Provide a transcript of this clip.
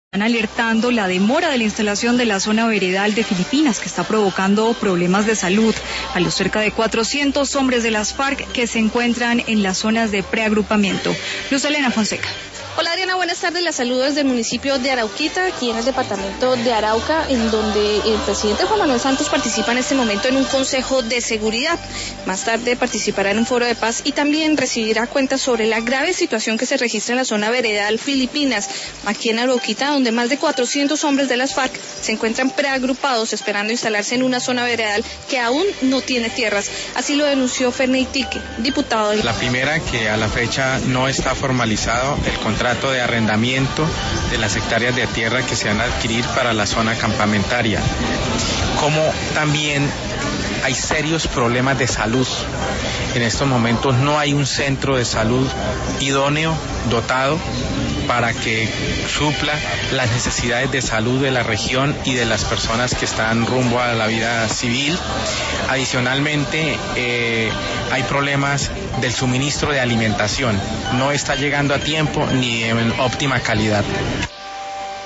Están alertando la demora de la instalación de la zona veredal de Filipinas, que está provocando problemas de salud a los cerca de 400 hombres de las FARC que se encuentran en las zonas de preagrupamiento. Luz Elena Fonseca. Hola Adriana, buenas tardes. La saludo desde el municipio de Arauquita, aquí en el departamento de Arauca, en donde el presidente Juan Manuel Santos participa en este momento en un consejo de seguridad. Más tarde participará en un foro de paz y también recibirá cuentas sobre la grave situación que se registra en la zona veredal Filipinas, aquí en Arauquita, donde más de 400 hombres de las FARC se encuentran preagrupados esperando instalarse en una zona veredal que aún no tiene tierras. Así lo denunció Ferney Tique, diputado. La primera, que a la fecha no está formalizado el contrato de arrendamiento de las hectáreas de tierra que se van a adquirir para la zona campamentaria. Como también hay serios problemas de salud. En estos momentos no hay un centro de salud idóneo, dotado, para que supla las necesidades de salud de la región y de las personas que están rumbo a la vida civil. Adicionalmente, hay problemas del suministro de alimentación. No está llegando a tiempo ni en óptima calidad.